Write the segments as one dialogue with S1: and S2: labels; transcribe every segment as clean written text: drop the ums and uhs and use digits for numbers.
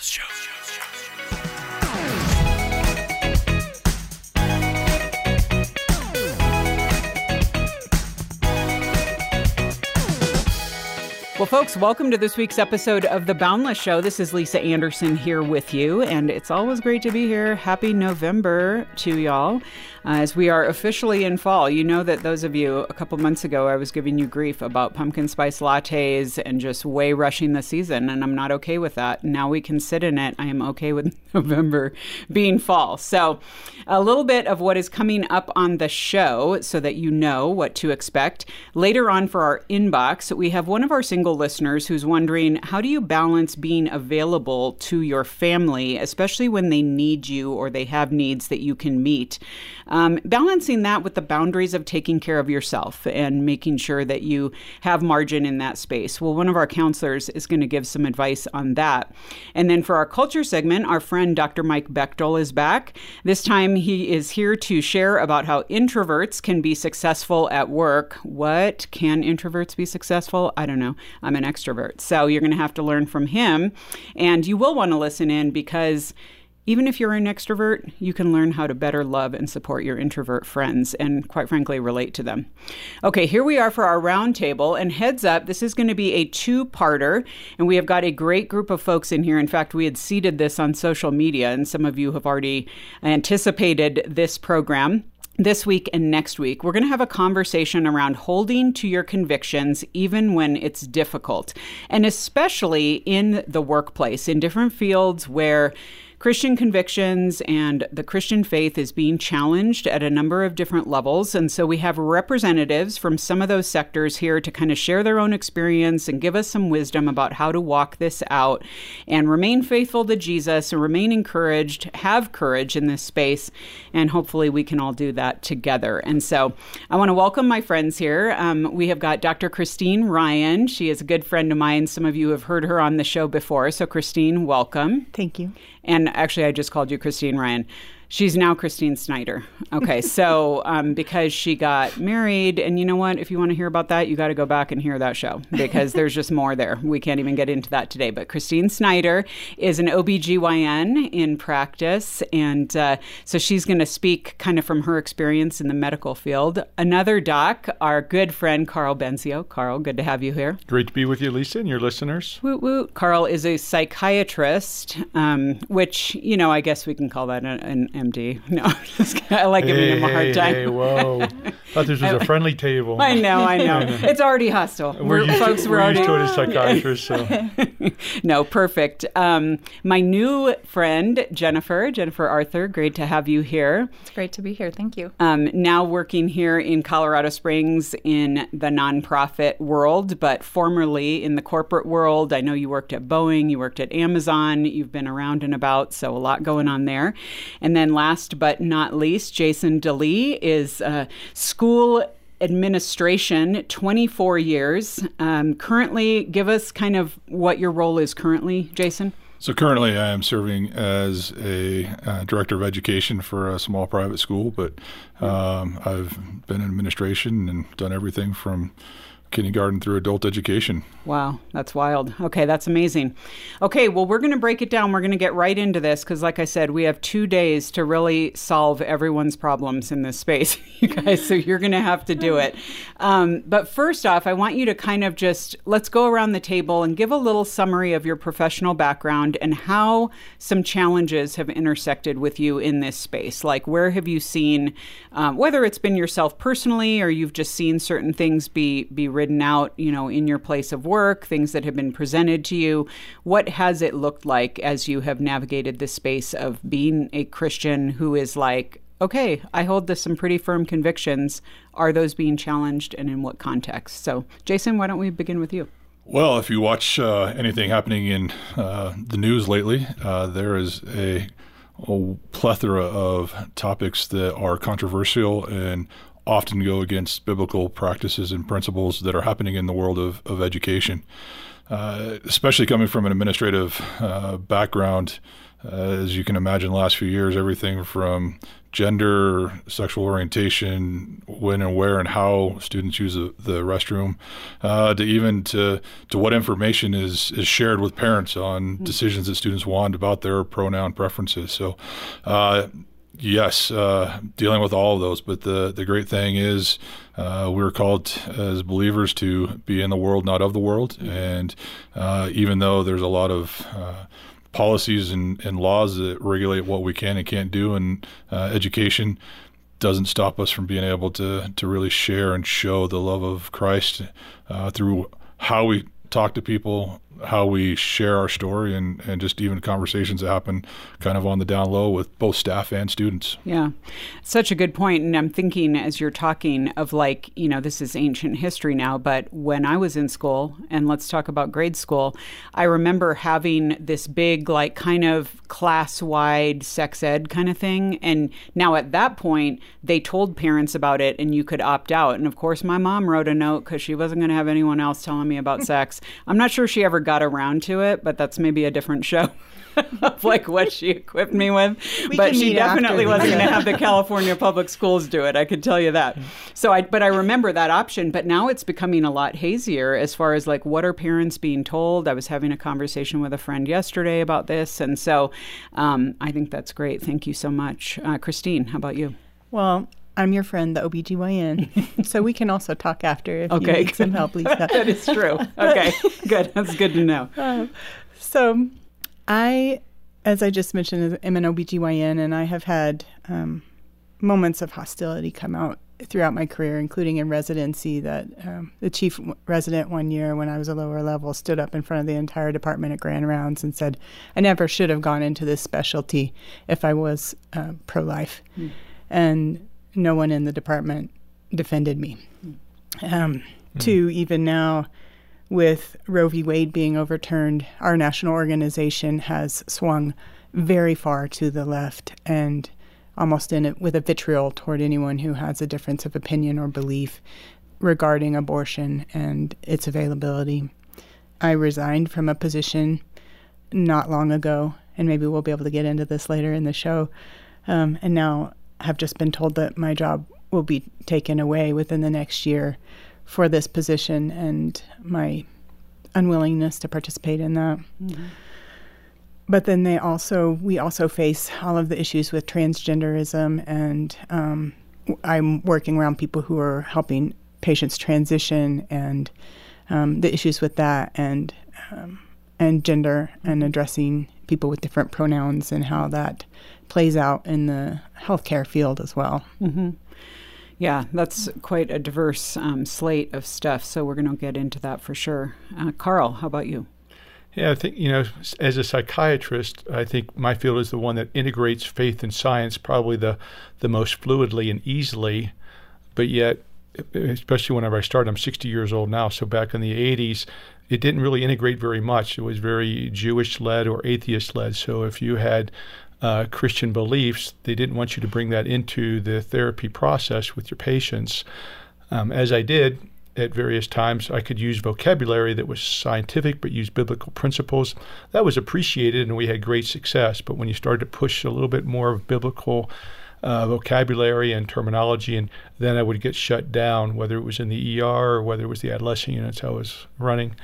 S1: Well, folks, welcome to this week's episode of The Boundless Show. This is Lisa Anderson here with you, and it's always great to be here. Happy November to y'all, as we are officially in fall. You know that those of you, a couple months ago, I was giving you grief about pumpkin spice lattes and just way rushing the season, and I'm not okay with that. Now we can sit in it. I am okay with November being fall. So a little bit of what is coming up on the show so that you know what to expect. Later on for our inbox, we have one of our single listeners who's wondering, how do you balance being available to your family, especially when they need you or they have needs that you can meet? Balancing that with the boundaries of taking care of yourself and making sure that you have margin in that space. Well, one of our counselors is going to give some advice on that. And then for our culture segment, our friend Dr. Mike Bechtel is back. This time he is here to share about how introverts can be successful at work. What? Can introverts be successful? I don't know. I'm an extrovert. So you're going to have to learn from him. And you will want to listen in because even if you're an extrovert, you can learn how to better love and support your introvert friends and, quite frankly, relate to them. Okay, here we are for our roundtable. And heads up, this is going to be a two-parter. And we have got a great group of folks in here. In fact, we had seeded this on social media, and some of you have already anticipated this program. This week and next week, we're going to have a conversation around holding to your convictions even when it's difficult, and especially in the workplace, in different fields where Christian convictions and the Christian faith is being challenged at a number of different levels. And so we have representatives from some of those sectors here to kind of share their own experience and give us some wisdom about how to walk this out and remain faithful to Jesus and remain encouraged, have courage in this space. And hopefully we can all do that together. And so I want to welcome my friends here. We have got Dr. Christine Ryan. She is a good friend of mine. Some of you have heard her on the show before. So Christine, welcome.
S2: Thank you.
S1: And actually, I just called you Christine Ryan. She's now Christine Snyder. Okay, so because she got married, and you know what? If you want to hear about that, you got to go back and hear that show because there's just more there. We can't even get into that today. But Christine Snyder is an OBGYN in practice, and so she's going to speak kind of from her experience in the medical field. Another doc, our good friend Carl Benzio. Carl, good to have you here.
S3: Great to be with you, Lisa, and your listeners.
S1: Woot woot. Carl is a psychiatrist, which, you know, I guess we can call that an MD. No, I like giving him a hard time.
S3: Hey, whoa. Thought this was a friendly table.
S1: I know. It's already hostile.
S3: We're used to it as psychiatrists. So.
S1: No, perfect. My new friend, Jennifer Arthur, great to have you here.
S2: It's great to be here. Thank you.
S1: Now working here in Colorado Springs in the nonprofit world, but formerly in the corporate world. I know you worked at Boeing, you worked at Amazon, you've been around and about, so a lot going on there. And then last but not least, Jason DeLee is school administration, 24 years. Currently, give us kind of what your role is currently, Jason.
S3: So currently I am serving as a director of education for a small private school, but I've been in administration and done everything from kindergarten through adult education.
S1: Wow, that's wild. Okay, that's amazing. Okay, well, we're going to break it down. We're going to get right into this because, like I said, we have 2 days to really solve everyone's problems in this space, you guys, so you're going to have to do it. But first off, I want you to kind of just, let's go around the table and give a little summary of your professional background and how some challenges have intersected with you in this space. Like, where have you seen, whether it's been yourself personally or you've just seen certain things be ridden out, you know, in your place of work, things that have been presented to you. What has it looked like as you have navigated this space of being a Christian who is like, okay, I hold to some pretty firm convictions. Are those being challenged and in what context? So, Jason, why don't we begin with you?
S3: Well, if you watch anything happening in the news lately, there is a plethora of topics that are controversial and often go against biblical practices and principles that are happening in the world of education. Especially coming from an administrative background, as you can imagine, the last few years, everything from gender, sexual orientation, when and where and how students use the restroom, to what information is shared with parents on decisions that students want about their pronoun preferences. So, yes, dealing with all of those. But the great thing is we're called as believers to be in the world, not of the world. And even though there's a lot of policies and laws that regulate what we can and can't do, and education doesn't stop us from being able to really share and show the love of Christ through how we talk to people, how we share our story, and just even conversations that happen kind of on the down low with both staff and students.
S1: Yeah, such a good point. And I'm thinking as you're talking of this is ancient history now, but when I was in school, and let's talk about grade school, I remember having this big kind of class-wide sex ed kind of thing. And now at that point, they told parents about it and you could opt out. And of course, my mom wrote a note because she wasn't going to have anyone else telling me about sex. I'm not sure she ever got around to it, but that's maybe a different show of what she equipped me with. But she definitely wasn't going to have the California public schools do it. I could tell you that. But I remember that option, but now it's becoming a lot hazier as far as what are parents being told. I was having a conversation with a friend yesterday about this. And so I think that's great. Thank you so much. Christine, how about you?
S2: Well, I'm your friend, the OBGYN, so we can also talk after if you need some help, Lisa.
S1: That is true. Okay, good. That's good to know.
S2: So I, as I just mentioned, am an OBGYN, and I have had moments of hostility come out throughout my career, including in residency, that the chief resident one year when I was a lower level stood up in front of the entire department at Grand Rounds and said, I never should have gone into this specialty if I was pro-life. And no one in the department defended me. To even now, with Roe v. Wade being overturned, our national organization has swung very far to the left and almost in it with a vitriol toward anyone who has a difference of opinion or belief regarding abortion and its availability. I resigned from a position not long ago, and maybe we'll be able to get into this later in the show, and now have just been told that my job will be taken away within the next year for this position, and my unwillingness to participate in that. But then we also face all of the issues with transgenderism, and I'm working around people who are helping patients transition, and the issues with that, and gender, and addressing people with different pronouns and how that plays out in the healthcare field as well.
S1: Yeah, that's quite a diverse slate of stuff, so we're going to get into that for sure. Carl, how about you?
S4: Yeah, I think, as a psychiatrist, I think my field is the one that integrates faith and science probably the most fluidly and easily, but yet, especially whenever I started, I'm 60 years old now, so back in the 80s, it didn't really integrate very much. It was very Jewish-led or atheist-led, so if you had Christian beliefs, they didn't want you to bring that into the therapy process with your patients. As I did, at various times, I could use vocabulary that was scientific but used biblical principles. That was appreciated, and we had great success. But when you started to push a little bit more of biblical vocabulary and terminology, and then I would get shut down, whether it was in the ER or whether it was the adolescent units I was running.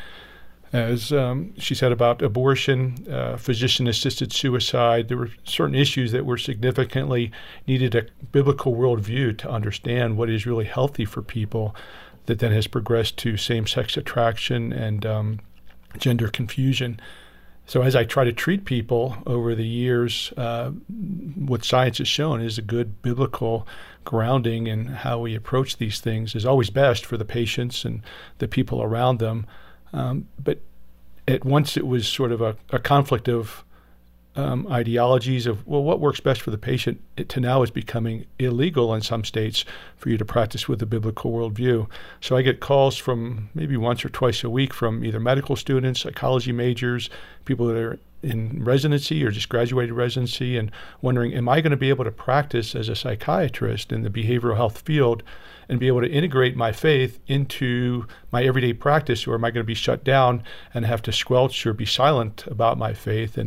S4: As she said about abortion, physician-assisted suicide, there were certain issues that were significantly needed a biblical worldview to understand what is really healthy for people, that then has progressed to same-sex attraction and gender confusion. So as I try to treat people over the years, what science has shown is a good biblical grounding in how we approach these things is always best for the patients and the people around them. But at once it was sort of a conflict of ideologies of, well, what works best for the patient, to now is becoming illegal in some states for you to practice with a biblical worldview. So I get calls from maybe once or twice a week from either medical students, psychology majors, people that are in residency or just graduated residency, and wondering, am I going to be able to practice as a psychiatrist in the behavioral health field and be able to integrate my faith into my everyday practice, or am I going to be shut down and have to squelch or be silent about my faith? And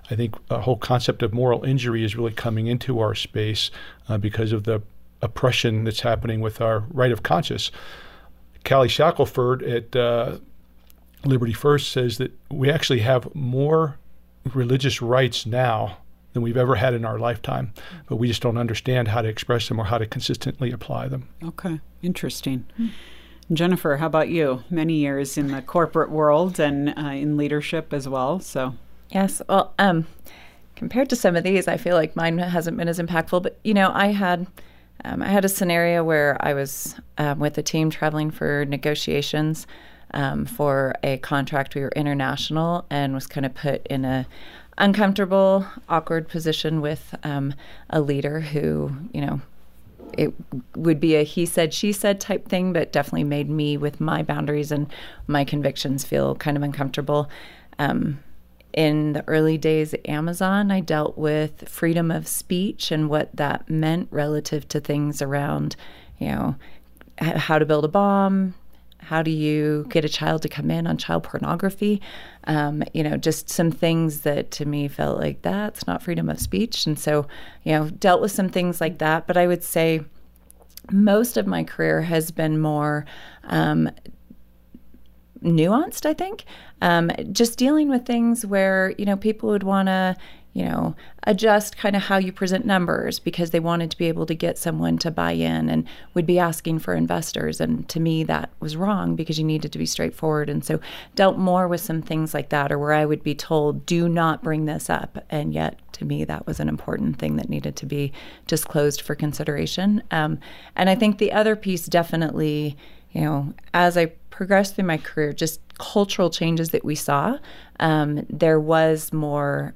S4: I think a whole concept of moral injury is really coming into our space because of the oppression that's happening with our right of conscience. Callie Shackelford at Liberty First says that we actually have more religious rights now than we've ever had in our lifetime, but we just don't understand how to express them or how to consistently apply them.
S1: Okay, interesting. Jennifer, how about you? Many years in the corporate world and in leadership as well. So
S5: yes, well, compared to some of these, I feel like mine hasn't been as impactful. But I had a scenario where I was with a team traveling for negotiations for a contract. We were international and was kind of put in a uncomfortable, awkward position with a leader who, it would be a he said, she said type thing, but definitely made me, with my boundaries and my convictions, feel kind of uncomfortable. In the early days at Amazon, I dealt with freedom of speech and what that meant relative to things around, how to build a bomb. How do you get a child to come in on child pornography? Just some things that to me felt like that's not freedom of speech. And so, dealt with some things like that. But I would say most of my career has been more nuanced, I think. Just dealing with things where, people would want to, adjust kind of how you present numbers because they wanted to be able to get someone to buy in and would be asking for investors. And to me, that was wrong because you needed to be straightforward. And so dealt more with some things like that, or where I would be told, do not bring this up. And yet, to me, that was an important thing that needed to be disclosed for consideration. And I think the other piece definitely, as I progressed through my career, just cultural changes that we saw, there was more,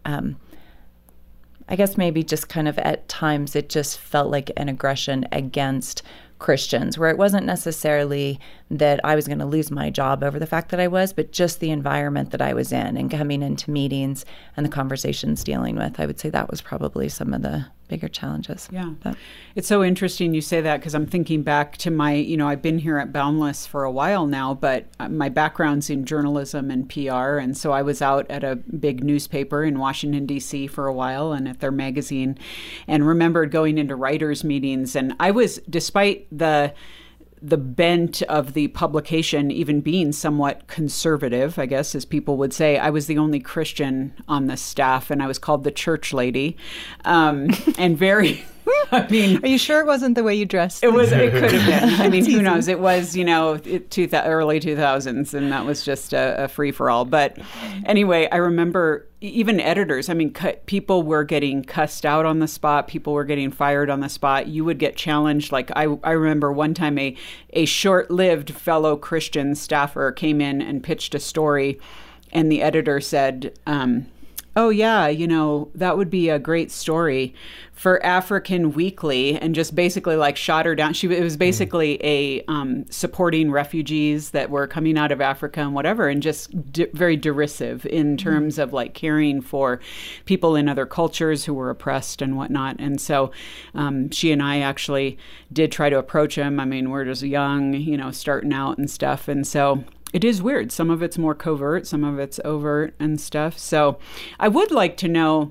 S5: I guess maybe just kind of at times it just felt like an aggression against Christians, where it wasn't necessarily that I was going to lose my job over the fact that I was, but just the environment that I was in and coming into meetings and the conversations dealing with. I would say that was probably some of the bigger challenges.
S1: Yeah. It's so interesting you say that because I'm thinking back to my, I've been here at Boundless for a while now, but my background's in journalism and PR. And so I was out at a big newspaper in Washington, D.C. for a while and at their magazine, and remembered going into writers' meetings. And I was, despite the bent of the publication even being somewhat conservative, I guess, as people would say, I was the only Christian on the staff, and I was called the church lady, and very...
S2: Are you sure it wasn't the way you dressed?
S1: It was. It could have been. Who knows? It was, early 2000s, and that was just a free-for-all. But anyway, I remember even editors. People were getting cussed out on the spot. People were getting fired on the spot. You would get challenged. Like I remember one time a short-lived fellow Christian staffer came in and pitched a story, and the editor said, oh, yeah, that would be a great story for African Weekly, and just basically shot her down. It was basically a supporting refugees that were coming out of Africa and whatever, and just very derisive in terms of caring for people in other cultures who were oppressed and whatnot. And so she and I actually did try to approach him. We're just young, starting out and stuff. And so it is weird. Some of it's more covert, some of it's overt and stuff. So I would like to know,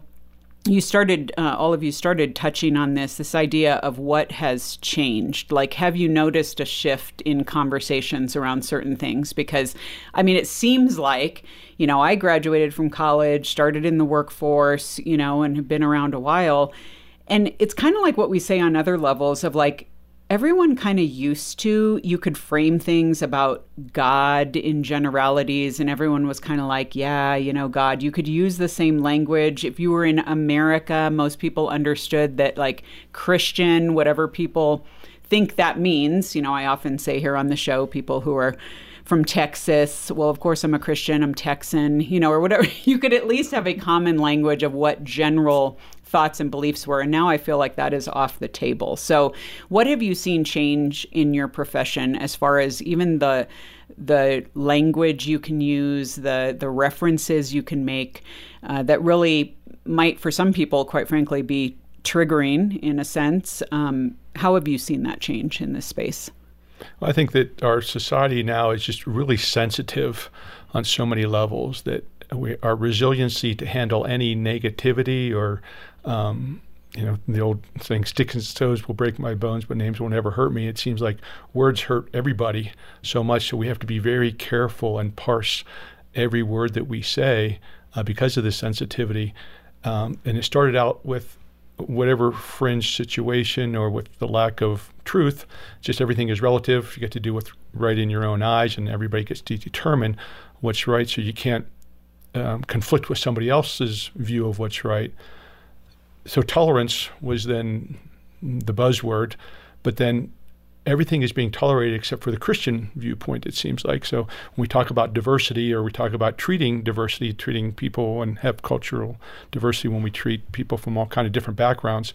S1: all of you started touching on this idea of what has changed. Have you noticed a shift in conversations around certain things? Because, it seems like, I graduated from college, started in the workforce, and have been around a while. And it's kind of like what we say on other levels of everyone kind of used to, you could frame things about God in generalities, and everyone was kind of God, you could use the same language. If you were in America, most people understood that Christian, whatever people think that means. I often say here on the show, people who are from Texas, well, of course I'm a Christian, I'm Texan, or whatever. You could at least have a common language of what general thoughts and beliefs were. And now I feel like that is off the table. So what have you seen change in your profession as far as even the language you can use, the references you can make that really might, for some people, quite frankly, be triggering in a sense? How have you seen that change in this space?
S4: Well, I think that our society now is just really sensitive on so many levels that our resiliency to handle any negativity or, the old saying, sticks and stones will break my bones, but names will never hurt me. It seems like words hurt everybody so much, so we have to be very careful and parse every word that we say because of this sensitivity. And it started out with whatever fringe situation or with the lack of truth. Just everything is relative. You get to do what's right in your own eyes, and everybody gets to determine what's right, so you can't conflict with somebody else's view of what's right. So tolerance was then the buzzword, but then everything is being tolerated except for the Christian viewpoint, it seems like. So when we talk about diversity, or we talk about treating diversity, treating people and have cultural diversity when we treat people from all kind of different backgrounds,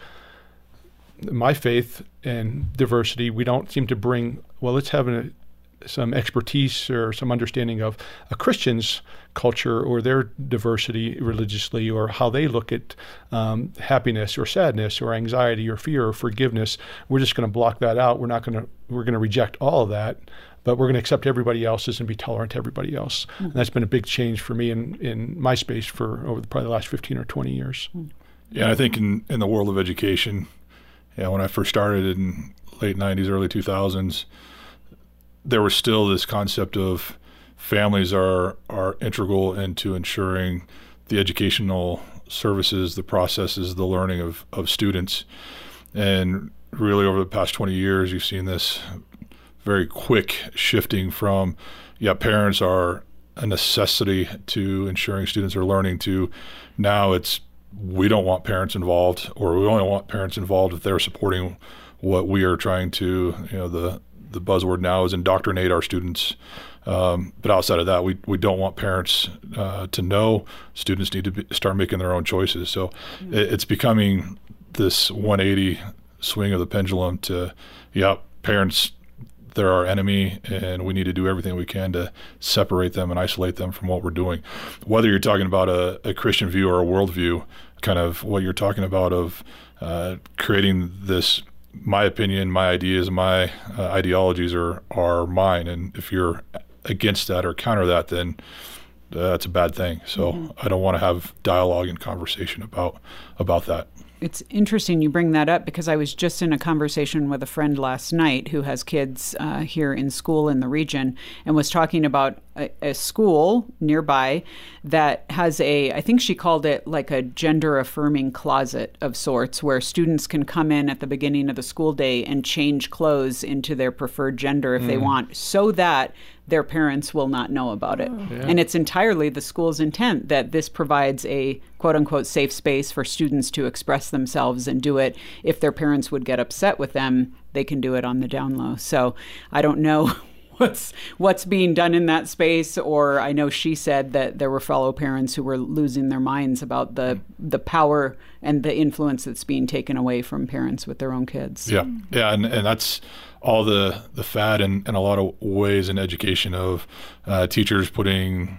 S4: my faith and diversity, we don't seem to bring, well, let's have some expertise or some understanding of a Christian's culture or their diversity religiously, or how they look at happiness or sadness or anxiety or fear or forgiveness. We're just going to block that out. We're going to reject all of that, but we're going to accept everybody else's and be tolerant to everybody else. Mm-hmm. And that's been a big change for me in my space for over probably the last 15 or 20 years.
S3: Yeah, I think in the world of education, when I first started in late 90s, early 2000s, there was still this concept of families are integral into ensuring the educational services, the processes, the learning of students. And really over the past 20 years, you've seen this very quick shifting from, parents are a necessity to ensuring students are learning, to now it's, we don't want parents involved, or we only want parents involved if they're supporting what we are trying to, the buzzword now is indoctrinate our students. But outside of that, we don't want parents to know. Students need to start making their own choices. So it's becoming this 180 swing of the pendulum to, parents, they're our enemy, and we need to do everything we can to separate them and isolate them from what we're doing. Whether you're talking about a Christian view or a worldview, kind of what you're talking about of creating this, my opinion, my ideas, my ideologies are mine, and if you're against that or counter that, then that's a bad thing. So I don't want to have dialogue and conversation about that.
S1: It's interesting you bring that up, because I was just in a conversation with a friend last night who has kids here in school in the region, and was talking about a school nearby that has I think she called it like a gender affirming closet of sorts, where students can come in at the beginning of the school day and change clothes into their preferred gender if they want, so that their parents will not know about it. Yeah. And it's entirely the school's intent that this provides a quote unquote safe space for students to express themselves and do it. If their parents would get upset with them, they can do it on the down low. So I don't know what's being done in that space, or I know she said that there were fellow parents who were losing their minds about the power and the influence that's being taken away from parents with their own kids.
S3: Yeah, and that's all the fad in a lot of ways in education of teachers putting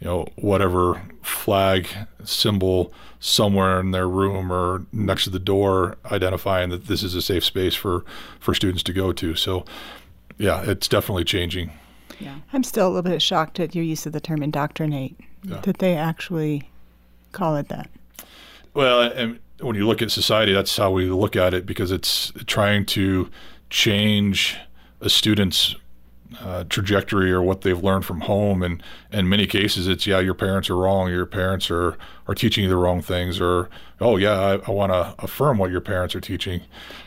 S3: whatever flag symbol somewhere in their room or next to the door, identifying that this is a safe space for students to go to. So yeah, it's definitely changing.
S2: Yeah, I'm still a little bit shocked at your use of the term indoctrinate, that they actually call it that.
S3: Well, and when you look at society, that's how we look at it, because it's trying to change a student's trajectory or what they've learned from home. And in many cases, it's, your parents are wrong, your parents are teaching you the wrong things, or, I want to affirm what your parents are teaching.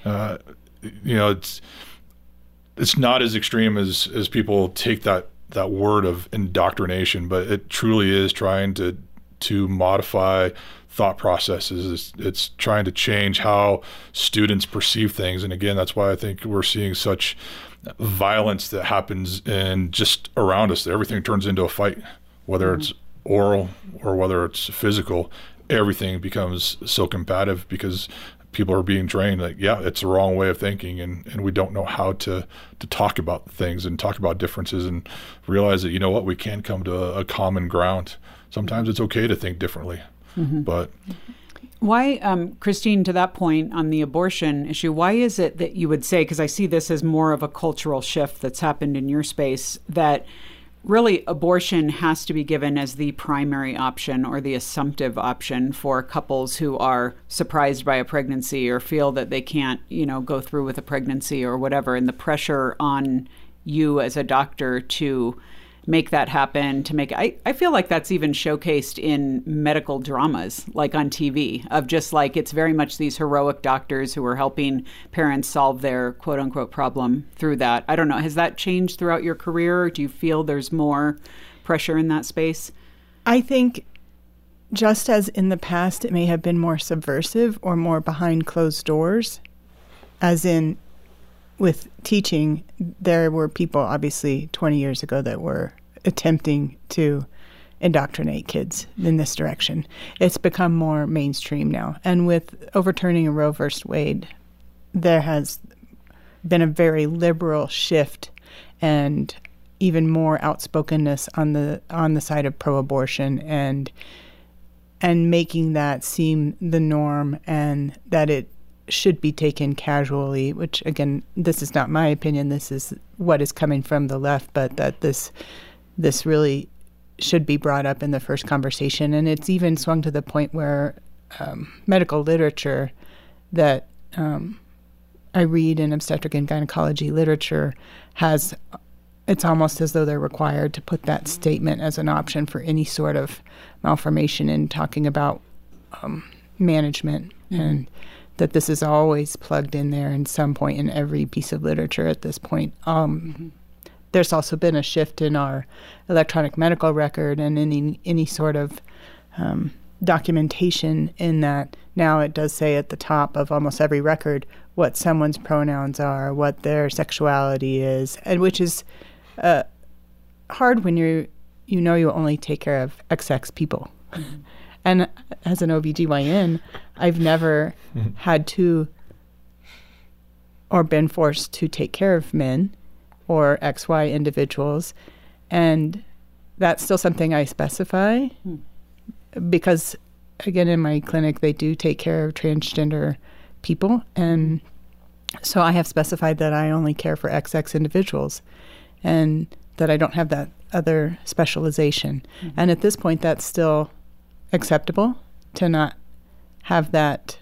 S3: It's not as extreme as people take that word of indoctrination, but it truly is trying to modify thought processes. It's trying to change how students perceive things. And again, that's why I think we're seeing such violence that happens in just around us. Everything turns into a fight, whether it's oral or whether it's physical. Everything becomes so combative because people are being trained like, it's the wrong way of thinking, and we don't know how to talk about things and talk about differences and realize that, we can come to a common ground. Sometimes it's okay to think differently, but...
S1: Why, Christine, to that point on the abortion issue, why is it that you would say, because I see this as more of a cultural shift that's happened in your space, that really abortion has to be given as the primary option or the assumptive option for couples who are surprised by a pregnancy or feel that they can't, go through with a pregnancy or whatever. And the pressure on you as a doctor to make that happen, I feel like that's even showcased in medical dramas, like on TV, of just like, it's very much these heroic doctors who are helping parents solve their quote unquote problem through that. I don't know. Has that changed throughout your career? Do you feel there's more pressure in that space?
S2: I think just as in the past, it may have been more subversive or more behind closed doors, as in with teaching, there were people, obviously, 20 years ago that were attempting to indoctrinate kids in this direction. It's become more mainstream now. And with overturning Roe versus Wade, there has been a very liberal shift and even more outspokenness on the side of pro-abortion and making that seem the norm and that it should be taken casually, which, again, this is not my opinion. This is what is coming from the left, but that this really should be brought up in the first conversation. And it's even swung to the point where medical literature that I read in obstetric and gynecology literature it's almost as though they're required to put that statement as an option for any sort of malformation in talking about management, and that this is always plugged in there in some point in every piece of literature at this point. There's also been a shift in our electronic medical record and any sort of documentation in that now it does say at the top of almost every record what someone's pronouns are, what their sexuality is, and which is hard when you only take care of XX people. And as an OBGYN, I've never had to or been forced to take care of men or XY individuals. And that's still something I specify because, again, in my clinic, they do take care of transgender people. And so I have specified that I only care for XX individuals and that I don't have that other specialization. And at this point, that's still acceptable to not have that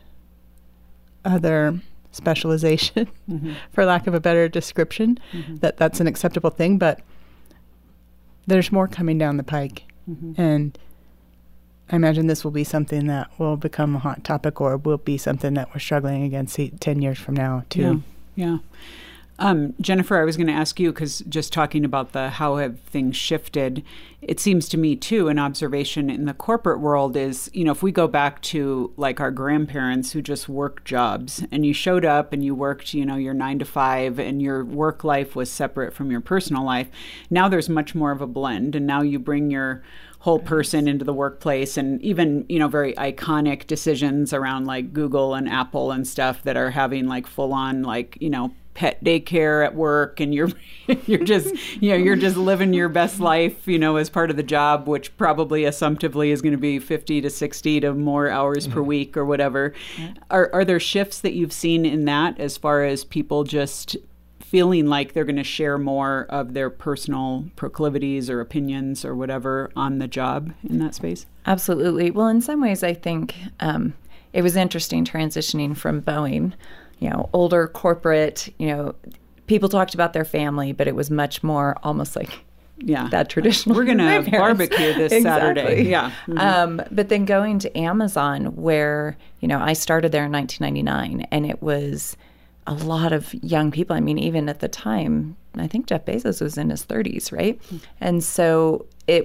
S2: other specialization, for lack of a better description, that's an acceptable thing, but there's more coming down the pike. And I imagine this will be something that will become a hot topic or will be something that we're struggling against 10 years from now, too.
S1: Yeah. Jennifer, I was going to ask you, because just talking about how have things shifted, it seems to me, too, an observation in the corporate world is, if we go back to like our grandparents who just worked jobs and you showed up and you worked, your 9 to 5 and your work life was separate from your personal life. Now there's much more of a blend, and now you bring your whole person into the workplace, and even, very iconic decisions around like Google and Apple and stuff that are having like full on like, pet daycare at work, and you're just you're just living your best life as part of the job, which probably assumptively is going to be 50 to 60 to more hours per week or whatever. Are there shifts that you've seen in that as far as people just feeling like they're going to share more of their personal proclivities or opinions or whatever on the job in that space?
S5: Absolutely. Well, in some ways, I think it was interesting transitioning from Boeing, older corporate, people talked about their family, but it was much more almost like that traditional.
S1: We're going to barbecue this Saturday. Yeah.
S5: But then going to Amazon, where, I started there in 1999, and it was a lot of young people. I mean, even at the time, I think Jeff Bezos was in his 30s, right? And so it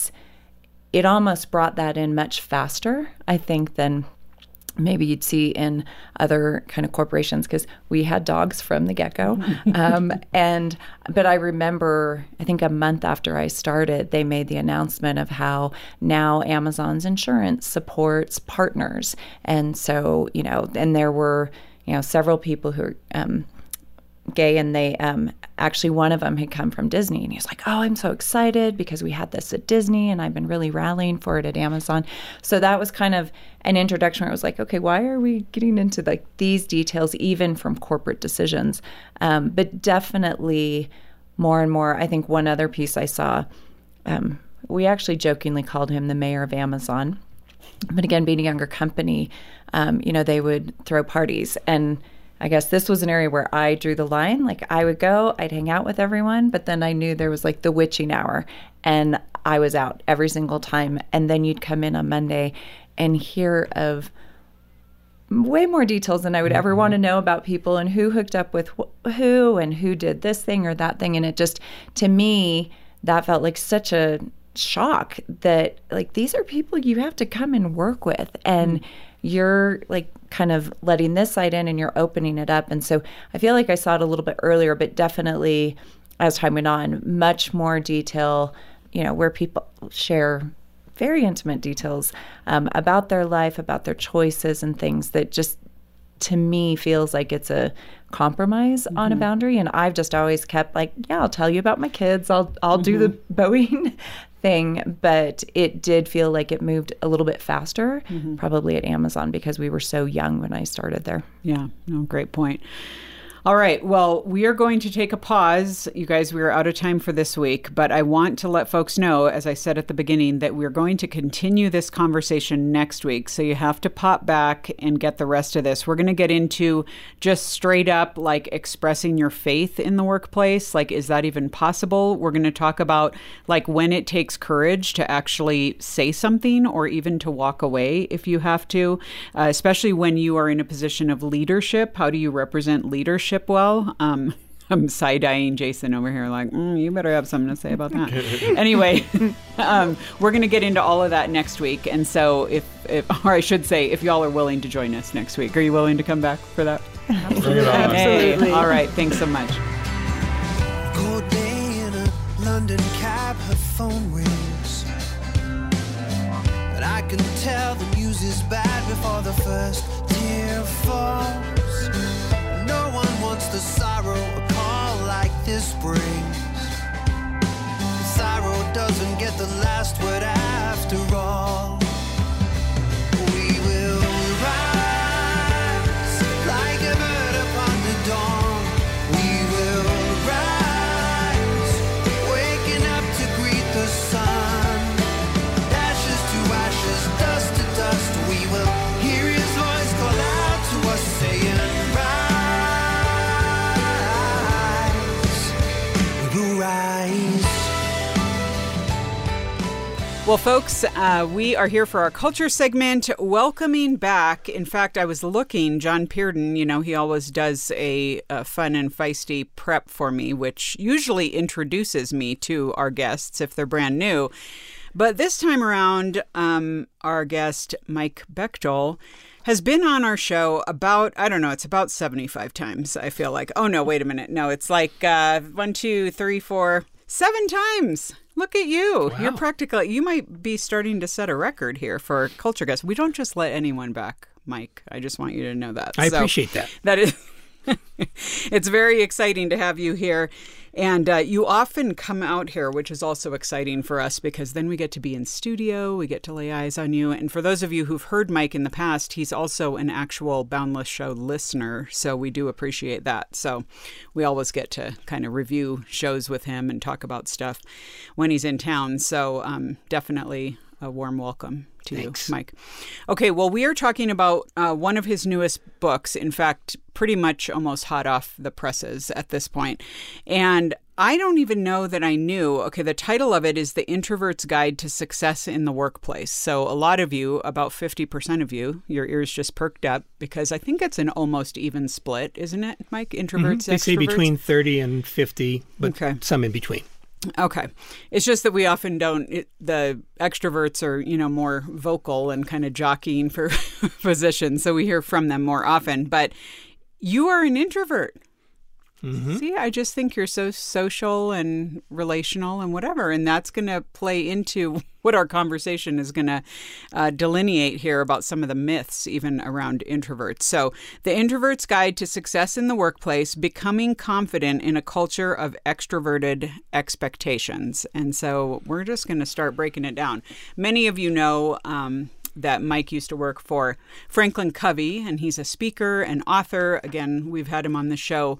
S5: almost brought that in much faster, I think, than maybe you'd see in other kind of corporations, because we had dogs from the get-go. But I remember, I think a month after I started, they made the announcement of how now Amazon's insurance supports partners. And so, and there were, several people who are gay, and they actually, one of them had come from Disney, and he was like, oh, I'm so excited because we had this at Disney and I've been really rallying for it at Amazon. So that was kind of an introduction where it was like, okay, why are we getting into like these details even from corporate decisions? But definitely more and more, I think one other piece I saw we actually jokingly called him the mayor of Amazon. But again, being a younger company, they would throw parties. And I guess this was an area where I drew the line. Like, I would go, I'd hang out with everyone, but then I knew there was like the witching hour, and I was out every single time. And then you'd come in on Monday and hear of way more details than I would ever want to know about people and who hooked up with who and who did this thing or that thing. And it just, to me, that felt like such a shock that, like, these are people you have to come and work with, and you're like kind of letting this side in and you're opening it up. And so I feel like I saw it a little bit earlier, but definitely as time went on, much more detail, where people share very intimate details about their life, about their choices and things that just, to me, feels like it's a compromise on a boundary. And I've just always kept like, yeah, I'll tell you about my kids. I'll do the Boeing thing. But it did feel like it moved a little bit faster, probably at Amazon, because we were so young when I started there.
S1: Yeah, no, great point. All right. Well, we are going to take a pause. You guys, we are out of time for this week, but I want to let folks know, as I said at the beginning, that we're going to continue this conversation next week. So you have to pop back and get the rest of this. We're going to get into just straight up like expressing your faith in the workplace. Like, is that even possible? We're going to talk about like when it takes courage to actually say something or even to walk away if you have to, especially when you are in a position of leadership. How do you represent leadership well? I'm side-eyeing Jason over here like, you better have something to say about that. Anyway, we're going to get into all of that next week. And so or I should say, if y'all are willing to join us next week, are you willing to come back for that?
S2: Absolutely.
S1: Hey, all right. Thanks so much.
S6: Cold day in a London cab, her phone rings. But I can tell the news is bad before the first tear falls. No one wants the sorrow a call like this brings. Sorrow doesn't get the last word after all. We will rise like a bird upon the dawn. We will rise, waking up to greet the sun. Ashes to ashes, dust to dust. We will hear his voice call out to us saying,
S1: Well, folks, we are here for our culture segment, welcoming back. In fact, I was looking, John Pearden, he always does a fun and feisty prep for me, which usually introduces me to our guests if they're brand new. But this time around, our guest, Mike Bechtel, has been on our show about, it's about 75 times, I feel like. Oh, no, wait a minute. No, it's like 1, 2, 3, 4, 7 times. Look at you. Wow. You're practically, you might be starting to set a record here for culture guests. We don't just let anyone back, Mike. I just want you to know that.
S7: I appreciate that.
S1: That is, it's very exciting to have you here. And you often come out here, which is also exciting for us because then we get to be in studio, we get to lay eyes on you. And for those of you who've heard Mike in the past, he's also an actual Boundless Show listener. So we do appreciate that. So we always get to kind of review shows with him and talk about stuff when he's in town. So definitely a warm welcome to
S7: Thanks.
S1: you, Mike. Okay, well, we are talking about one of his newest books, in fact, pretty much almost hot off the presses at this point. And I don't even know that I knew. Okay, the title of it is The Introvert's Guide to Success in the Workplace. So a lot of you, about 50% of you, your ears just perked up because I think it's an almost even split, isn't it, Mike? Introverts,
S7: They say
S1: extroverts?
S7: between 30 and 50, but
S1: Okay.
S7: some in between.
S1: Okay. It's just that we often don't, the extroverts are, more vocal and kind of jockeying for positions. So we hear from them more often. But you are an introvert. Mm-hmm. See, I just think you're so social and relational and whatever. And that's going to play into what our conversation is going to delineate here about some of the myths even around introverts. So The Introvert's Guide to Success in the Workplace, Becoming Confident in a Culture of Extroverted Expectations. And so we're just going to start breaking it down. Many of you know that Mike used to work for Franklin Covey, and he's a speaker and author. Again, we've had him on the show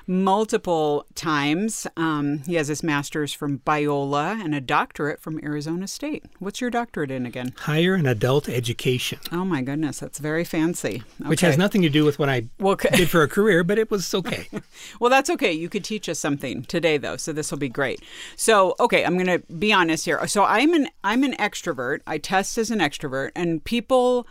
S1: multiple times. He has his master's from Biola and a doctorate from Arizona State. What's your doctorate in again?
S7: Higher and adult education.
S1: Oh my goodness, that's very fancy. Okay.
S7: Which has nothing to do with what I did for a career, but it was okay.
S1: Well, that's okay. You could teach us something today, though, so this will be great. So, okay, I'm going to be honest here. So I'm an extrovert. I test as an extrovert, and people...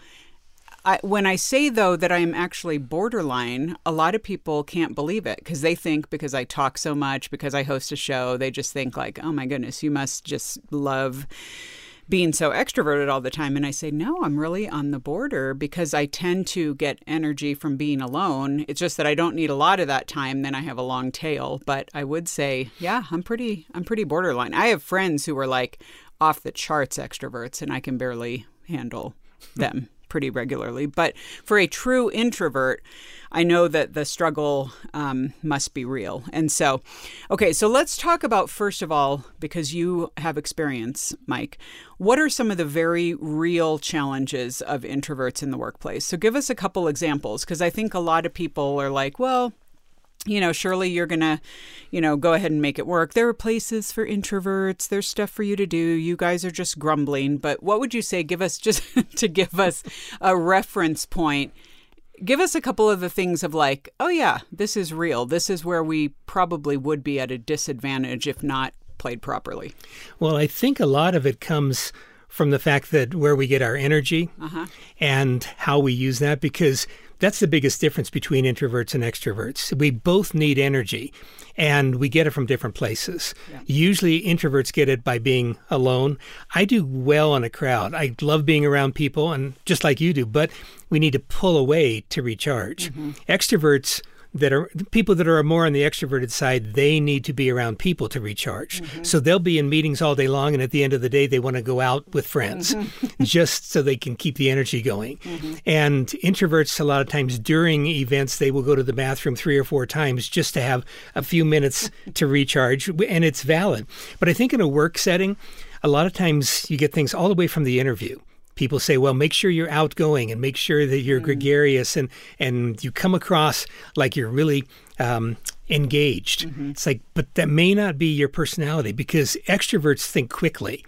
S1: when I say, though, that I am actually borderline, a lot of people can't believe it because they think because I talk so much, because I host a show, they just think like, oh, my goodness, you must just love being so extroverted all the time. And I say, no, I'm really on the border because I tend to get energy from being alone. It's just that I don't need a lot of that time. Then I have a long tail. But I would say, yeah, I'm pretty borderline. I have friends who are like off the charts extroverts, and I can barely handle them pretty regularly. But for a true introvert, I know that the struggle must be real. And so, okay, so let's talk about, first of all, because you have experience, Mike, what are some of the very real challenges of introverts in the workplace? So give us a couple examples, because I think a lot of people are like, well, surely you're going to, go ahead and make it work. There are places for introverts. There's stuff for you to do. You guys are just grumbling. But what would you say, give us just to give us a reference point, give us a couple of the things of like, oh yeah, this is real. This is where we probably would be at a disadvantage if not played properly.
S7: Well, I think a lot of it comes from the fact that where we get our energy and how we use that, because that's the biggest difference between introverts and extroverts. We both need energy, and we get it from different places. Yeah. Usually introverts get it by being alone. I do well in a crowd. I love being around people, and just like you do, but we need to pull away to recharge. Extroverts, people that are more on the extroverted side, they need to be around people to recharge. So they'll be in meetings all day long, and at the end of the day, they want to go out with friends just so they can keep the energy going. And introverts, a lot of times during events, they will go to the bathroom 3 or 4 times just to have a few minutes to recharge, and it's valid. But I think in a work setting, a lot of times you get things all the way from the interview. People say, well, make sure you're outgoing and make sure that you're gregarious and you come across like you're really engaged. It's like, but that may not be your personality, because extroverts think quickly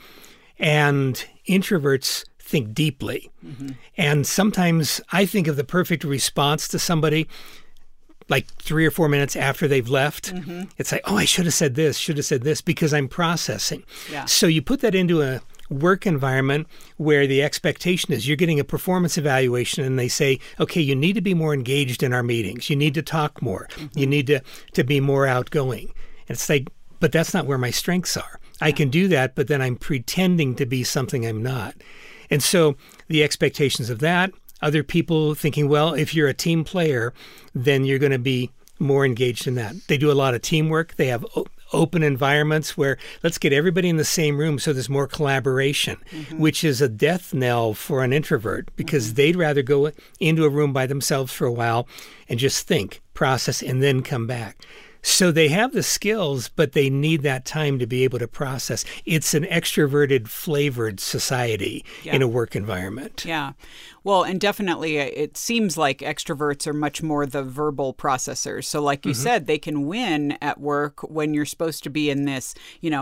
S7: and introverts think deeply. And sometimes I think of the perfect response to somebody like 3 or 4 minutes after they've left. It's like, oh, I should have said this, because I'm processing. Yeah. So you put that into a work environment where the expectation is you're getting a performance evaluation, and they say, okay, you need to be more engaged in our meetings. You need to talk more. You need to be more outgoing. And it's like, but that's not where my strengths are. I can do that, but then I'm pretending to be something I'm not. And so the expectations of that, other people thinking, well, if you're a team player, then you're going to be more engaged in that. They do a lot of teamwork. They have open environments where let's get everybody in the same room so there's more collaboration, which is a death knell for an introvert, because they'd rather go into a room by themselves for a while and just think, process, and then come back. So they have the skills, but they need that time to be able to process. It's an extroverted, flavored society in a work environment.
S1: Yeah. Well, and definitely it seems like extroverts are much more the verbal processors. So like you said, they can win at work when you're supposed to be in this,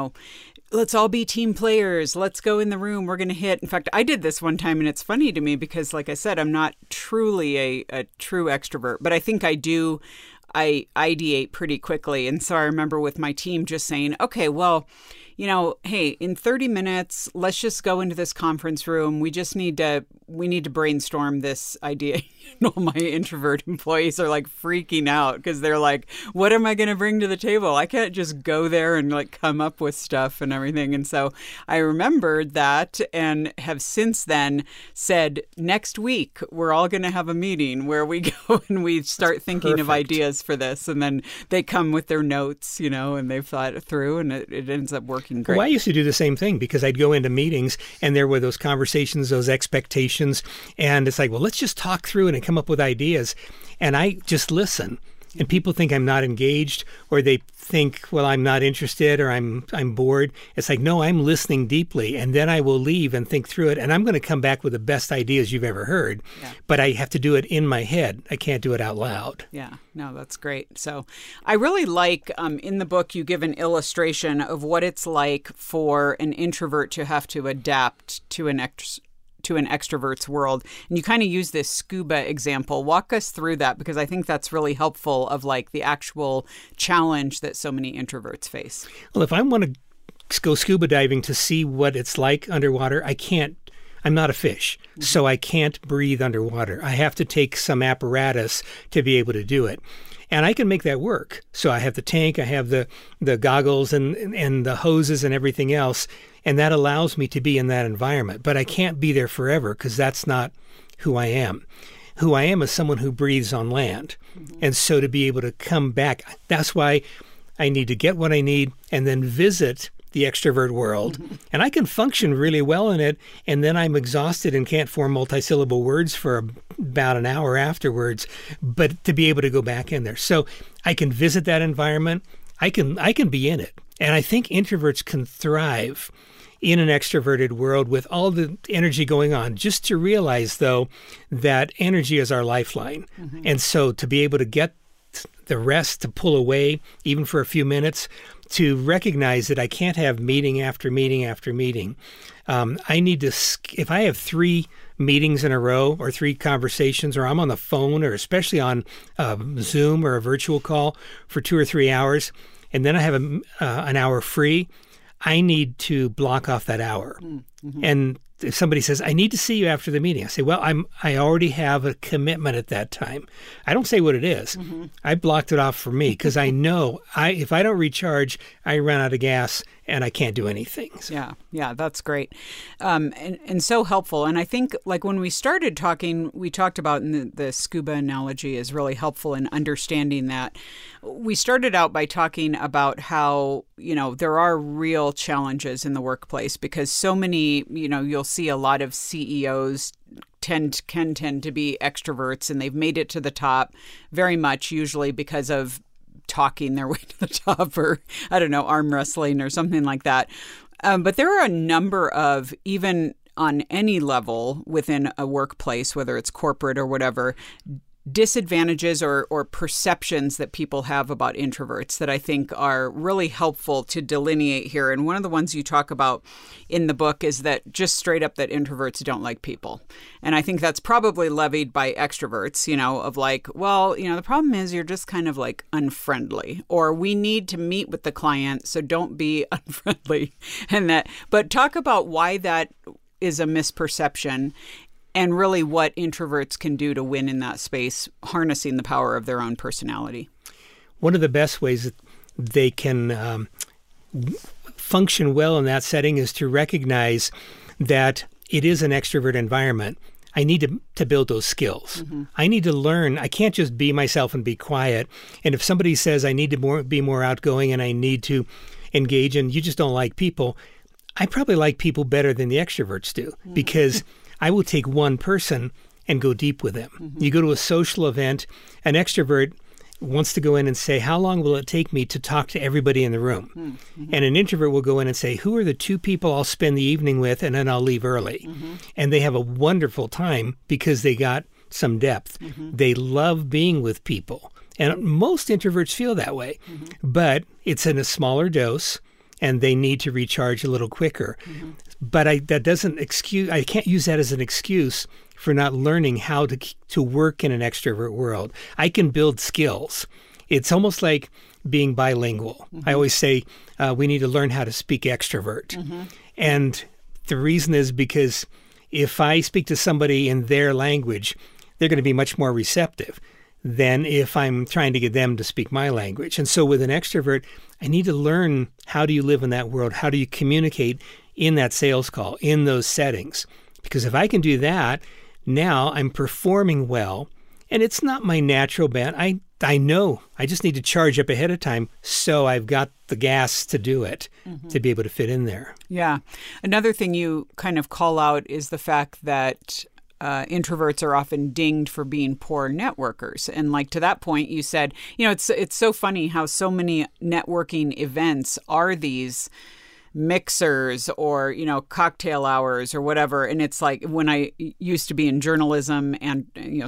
S1: let's all be team players. Let's go in the room. We're going to hit. In fact, I did this one time, and it's funny to me because, like I said, I'm not truly a true extrovert, but I think I ideate pretty quickly. And so I remember with my team just saying, okay, well, hey, in 30 minutes, let's just go into this conference room. We need to brainstorm this idea. My introvert employees are like freaking out because they're like, what am I going to bring to the table? I can't just go there and like come up with stuff and everything. And so I remembered that and have since then said, next week, we're all going to have a meeting where we go and we start thinking of ideas for this. And then they come with their notes, and they've thought it through, and it ends up working great.
S7: Well, I used to do the same thing because I'd go into meetings and there were those conversations, those expectations. And it's like, well, let's just talk through it and come up with ideas. And I just listen. And people think I'm not engaged, or they think, well, I'm not interested, or I'm bored. It's like, no, I'm listening deeply, and then I will leave and think through it, and I'm going to come back with the best ideas you've ever heard. Yeah. But I have to do it in my head. I can't do it out loud.
S1: Yeah, no, that's great. So I really like in the book you give an illustration of what it's like for an introvert to have to adapt to an extrovert's world. And you kind of use this scuba example. Walk us through that, because I think that's really helpful of like the actual challenge that so many introverts face.
S7: Well, if I want to go scuba diving to see what it's like underwater, I can't. I'm not a fish, so I can't breathe underwater. I have to take some apparatus to be able to do it. And I can make that work. So I have the tank, I have the goggles and the hoses and everything else. And that allows me to be in that environment. But I can't be there forever, because that's not who I am. Who I am is someone who breathes on land. And so to be able to come back, that's why I need to get what I need and then visit the extrovert world. And I can function really well in it. And then I'm exhausted and can't form multisyllable words for about an hour afterwards. But to be able to go back in there. So I can visit that environment. I can be in it. And I think introverts can thrive in an extroverted world with all the energy going on, just to realize, though, that energy is our lifeline. And so to be able to get the rest, to pull away, even for a few minutes, to recognize that I can't have meeting after meeting after meeting. I need to, if I have 3 meetings in a row or 3 conversations, or I'm on the phone, or especially on Zoom or a virtual call for 2 or 3 hours, and then I have an hour free, I need to block off that hour. And if somebody says, I need to see you after the meeting, I say, well, I already have a commitment at that time. I don't say what it is. I blocked it off for me, because I know if I don't recharge, I run out of gas and I can't do anything. So.
S1: Yeah, that's great. And so helpful. And I think, like, when we started talking, we talked about, and the scuba analogy is really helpful in understanding that. We started out by talking about how, there are real challenges in the workplace, because so many, you'll see a lot of CEOs can tend to be extroverts, and they've made it to the top very much usually because of talking their way to the top, or I don't know, arm wrestling or something like that. But there are a number of, even on any level within a workplace, whether it's corporate or whatever, disadvantages or perceptions that people have about introverts that I think are really helpful to delineate here. And one of the ones you talk about in the book is that just straight up that introverts don't like people. And I think that's probably levied by extroverts, of like, well, the problem is you're just kind of like unfriendly, or we need to meet with the client, so don't be unfriendly. But talk about why that is a misperception, and really what introverts can do to win in that space, harnessing the power of their own personality.
S7: One of the best ways that they can function well in that setting is to recognize that it is an extrovert environment. I need to build those skills. I need to learn. I can't just be myself and be quiet. And if somebody says I need to be more outgoing and I need to engage, and you just don't like people, I probably like people better than the extroverts do, because I will take one person and go deep with them. You go to a social event, an extrovert wants to go in and say, how long will it take me to talk to everybody in the room? And an introvert will go in and say, who are the 2 people I'll spend the evening with, and then I'll leave early. And they have a wonderful time because they got some depth. They love being with people. And most introverts feel that way. But it's in a smaller dose, and they need to recharge a little quicker. But that doesn't excuse. I can't use that as an excuse for not learning how to work in an extrovert world. I can build skills. It's almost like being bilingual. I always say we need to learn how to speak extrovert. And the reason is because if I speak to somebody in their language, they're going to be much more receptive than if I'm trying to get them to speak my language. And so with an extrovert, I need to learn, how do you live in that world? How do you communicate in that sales call, in those settings? Because if I can do that, now I'm performing well, and it's not my natural bent. I know I just need to charge up ahead of time, so I've got the gas to do it, to be able to fit in there.
S1: Yeah. Another thing you kind of call out is the fact that introverts are often dinged for being poor networkers. And like to that point, you said, it's so funny how so many networking events are these mixers or, cocktail hours or whatever. And it's like when I used to be in journalism and,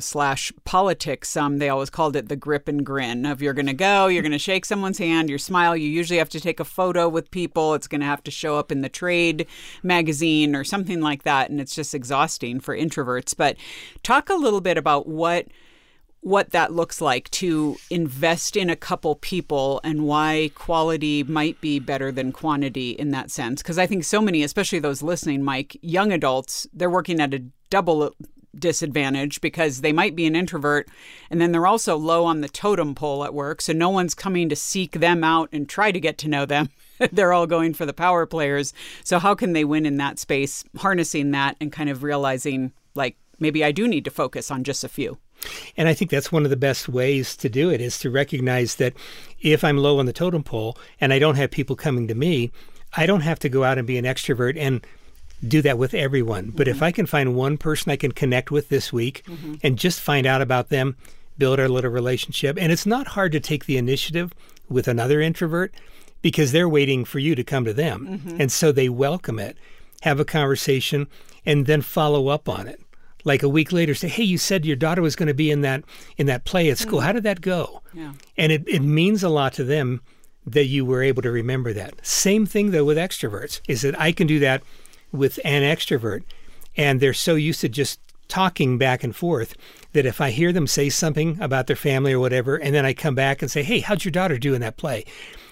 S1: / politics, they always called it the grip and grin of you're going to go, you're going to shake someone's hand, you smile, you usually have to take a photo with people. It's going to have to show up in the trade magazine or something like that. And it's just exhausting for introverts. But talk a little bit about what that looks like to invest in a couple people and why quality might be better than quantity in that sense. Because I think so many, especially those listening, Mike, young adults, they're working at a double disadvantage because they might be an introvert and then they're also low on the totem pole at work. So no one's coming to seek them out and try to get to know them. They're all going for the power players. So how can they win in that space, harnessing that and kind of realizing like, maybe I do need to focus on just a few?
S7: And I think that's one of the best ways to do it is to recognize that if I'm low on the totem pole and I don't have people coming to me, I don't have to go out and be an extrovert and do that with everyone. But if I can find one person I can connect with this week and just find out about them, build our little relationship. And it's not hard to take the initiative with another introvert because they're waiting for you to come to them. And so they welcome it, have a conversation, and then follow up on it. Like a week later, say, hey, you said your daughter was going to be in that play at school. How did that go? Yeah. And it means a lot to them that you were able to remember that. Same thing, though, with extroverts, is that I can do that with an extrovert. And they're so used to just talking back and forth that if I hear them say something about their family or whatever, and then I come back and say, hey, how'd your daughter do in that play?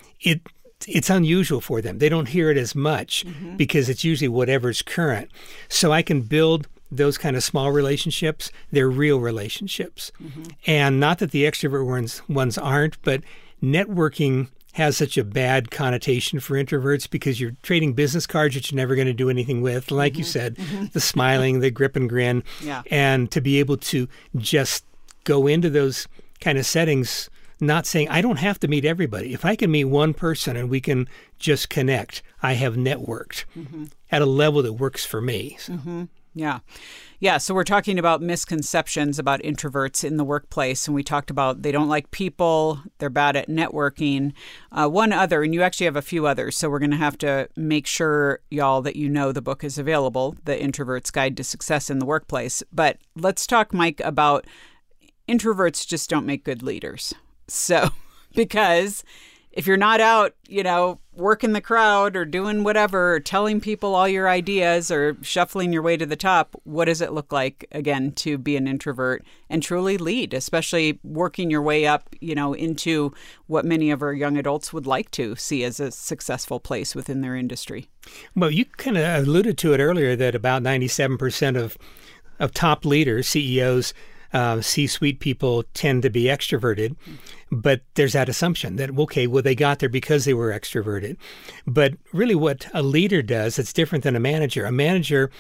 S7: It's unusual for them. They don't hear it as much because it's usually whatever's current. So I can build those kind of small relationships. They're real relationships. And not that the extrovert ones aren't, but networking has such a bad connotation for introverts because you're trading business cards that you're never going to do anything with. Like you said, the smiling, the grip and grin. Yeah. And to be able to just go into those kind of settings, not saying, I don't have to meet everybody. If I can meet one person and we can just connect, I have networked at a level that works for me. So.
S1: Yeah. Yeah. So we're talking about misconceptions about introverts in the workplace. And we talked about they don't like people. They're bad at networking. One other, and you actually have a few others. So we're going to have to make sure, y'all, that you know the book is available, The Introvert's Guide to Success in the Workplace. But let's talk, Mike, about introverts just don't make good leaders. So because if you're not out, working the crowd or doing whatever, or telling people all your ideas or shuffling your way to the top, what does it look like, again, to be an introvert and truly lead, especially working your way up, into what many of our young adults would like to see as a successful place within their industry?
S7: Well, you kind of alluded to it earlier that about 97% of top leaders, CEOs, C-suite people tend to be extroverted, but there's that assumption that, okay, well, they got there because they were extroverted. But really what a leader does, it's different than a manager. A manager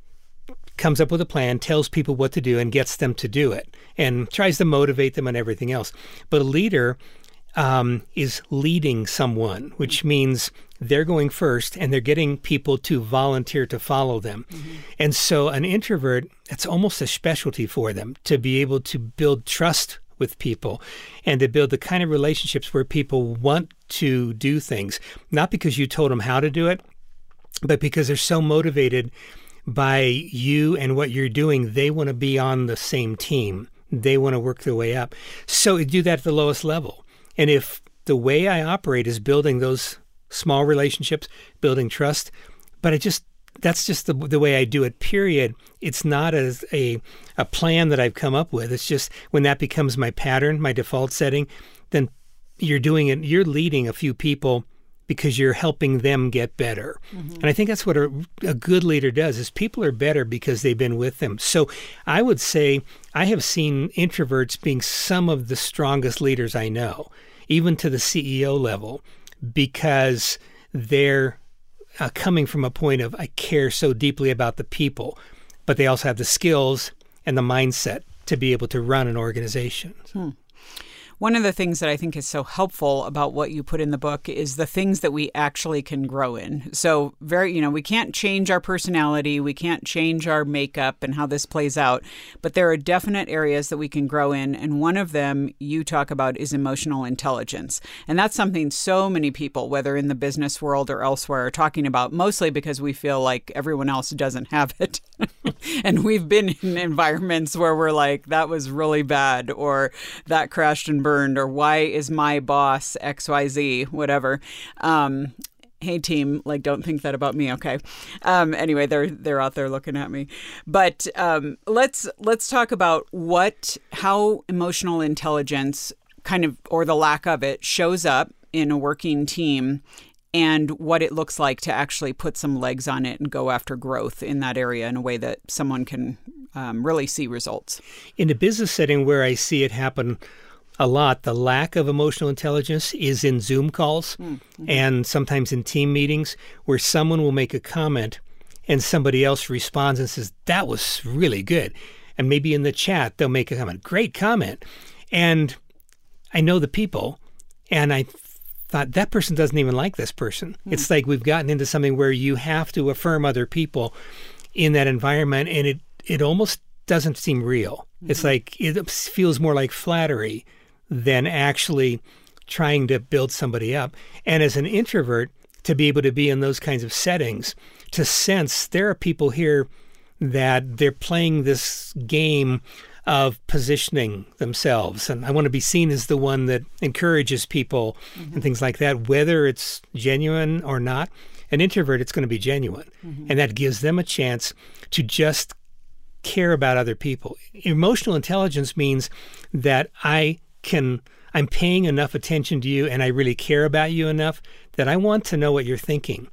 S7: comes up with a plan, tells people what to do, and gets them to do it, and tries to motivate them and everything else. But a leader is leading someone, which means they're going first and they're getting people to volunteer to follow them. And so an introvert, it's almost a specialty for them to be able to build trust with people and to build the kind of relationships where people want to do things, not because you told them how to do it, but because they're so motivated by you and what you're doing. They want to be on the same team. They want to work their way up. So you do that at the lowest level. And if the way I operate is building those small relationships, building trust, but that's just the way I do it, period. It's not as a plan that I've come up with. It's just when that becomes my pattern, my default setting, then you're doing it, you're leading a few people because you're helping them get better. And I think that's what a good leader does, is people are better because they've been with them. So I would say I have seen introverts being some of the strongest leaders I know, even to the CEO level, because they're coming from a point of, I care so deeply about the people, but they also have the skills and the mindset to be able to run an organization.
S1: one of the things that I think is so helpful about what you put in the book is the things that we actually can grow in. So we can't change our personality, we can't change our makeup and how this plays out, but there are definite areas that we can grow in. And one of them you talk about is emotional intelligence. And that's something so many people, whether in the business world or elsewhere, are talking about, mostly because we feel like everyone else doesn't have it. And we've been in environments where we're like, that was really bad, or that crashed and burned, or why is my boss XYZ, whatever. Hey team, like, don't think that about me, okay? Anyway, they're out there looking at me. But let's talk about how emotional intelligence kind of, or the lack of it, shows up in a working team, and what it looks like to actually put some legs on it and go after growth in that area in a way that someone can really see results.
S7: In a business setting where I see it happen a lot, the lack of emotional intelligence is in Zoom calls and sometimes in team meetings where someone will make a comment and somebody else responds and says, that was really good. And maybe in the chat, they'll make a comment, great comment. And I know the people, and I thought, that person doesn't even like this person. It's like we've gotten into something where you have to affirm other people in that environment, and it almost doesn't seem real. It's like it feels more like flattery than actually trying to build somebody up. And as an introvert, to be able to be in those kinds of settings, to sense there are people here that they're playing this game of positioning themselves. And I want to be seen as the one that encourages people and things like that, whether it's genuine or not. An introvert, it's going to be genuine. And that gives them a chance to just care about other people. Emotional intelligence means that I'm paying enough attention to you and I really care about you enough that I want to know what you're thinking.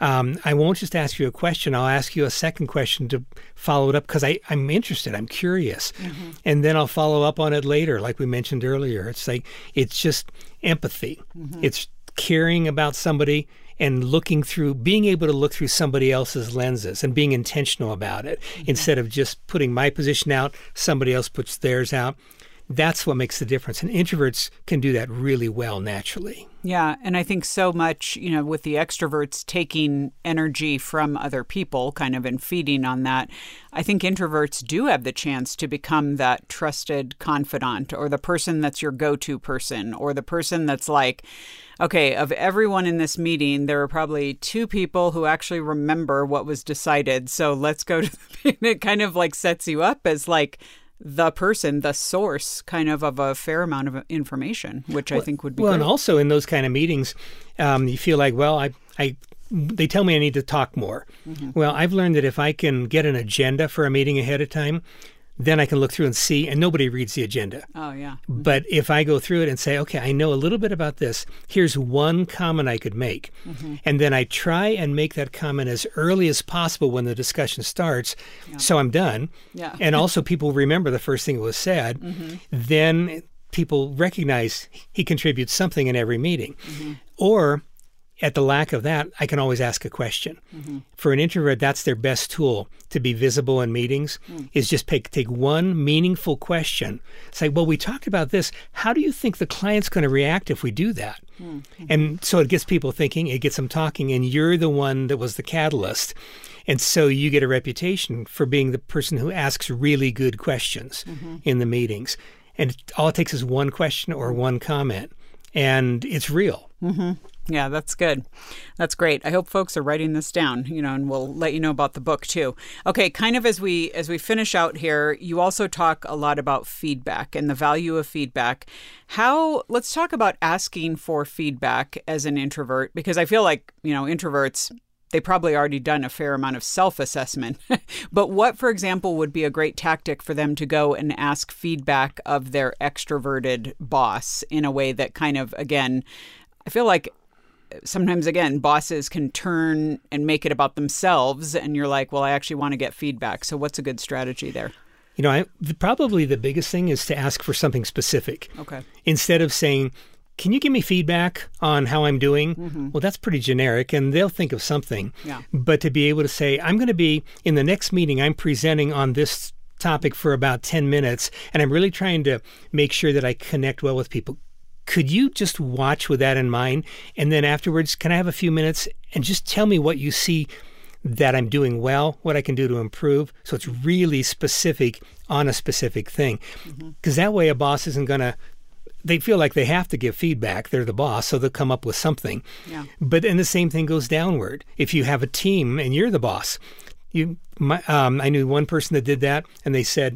S7: I won't just ask you a question. I'll ask you a second question to follow it up because I'm interested. I'm curious. And then I'll follow up on it later, like we mentioned earlier. It's like, it's just empathy. It's caring about somebody and being able to look through somebody else's lenses and being intentional about it instead of just putting my position out, somebody else puts theirs out. That's what makes the difference. And introverts can do that really well naturally.
S1: Yeah. And I think so much, with the extroverts taking energy from other people kind of and feeding on that, I think introverts do have the chance to become that trusted confidant or the person that's your go-to person or the person that's like, okay, of everyone in this meeting, there are probably 2 people who actually remember what was decided. So let's go to it kind of like sets you up as like the person, the source kind of a fair amount of information, which I think would be good.
S7: And also in those kind of meetings, you feel like, well, they tell me I need to talk more. Well, I've learned that if I can get an agenda for a meeting ahead of time, then I can look through and see, and nobody reads the agenda.
S1: Oh, yeah.
S7: But if I go through it and say, okay, I know a little bit about this, here's one comment I could make. And then I try and make that comment as early as possible when the discussion starts, so I'm done.
S1: Yeah.
S7: And also people remember the first thing that was said. Then people recognize he contributes something in every meeting. Or at the lack of that, I can always ask a question. For an introvert, that's their best tool to be visible in meetings, is just take one meaningful question. Say, well, we talked about this. How do you think the client's going to react if we do that? And so it gets people thinking, it gets them talking, and you're the one that was the catalyst. And so you get a reputation for being the person who asks really good questions in the meetings. And all it takes is one question or one comment, and it's real.
S1: Yeah, that's good. That's great. I hope folks are writing this down, and we'll let you know about the book too. Okay, kind of as we finish out here, you also talk a lot about feedback and the value of feedback. Let's talk about asking for feedback as an introvert, because I feel like, introverts, they probably already done a fair amount of self-assessment. But what, for example, would be a great tactic for them to go and ask feedback of their extroverted boss in a way that kind of, again, I feel like sometimes, again, bosses can turn and make it about themselves, and you're like, well, I actually want to get feedback. So what's a good strategy there?
S7: Probably the biggest thing is to ask for something specific.
S1: Okay.
S7: Instead of saying, can you give me feedback on how I'm doing? Well, that's pretty generic, and they'll think of something.
S1: Yeah.
S7: But to be able to say, I'm going to be, in the next meeting, I'm presenting on this topic for about 10 minutes, and I'm really trying to make sure that I connect well with people. Could you just watch with that in mind? And then afterwards, can I have a few minutes and just tell me what you see that I'm doing well, what I can do to improve? So it's really specific on a specific thing. Because that way a boss isn't going to, they feel like they have to give feedback. They're the boss, so they'll come up with something. Yeah. But then the same thing goes downward. If you have a team and you're the boss, I knew one person that did that, and they said,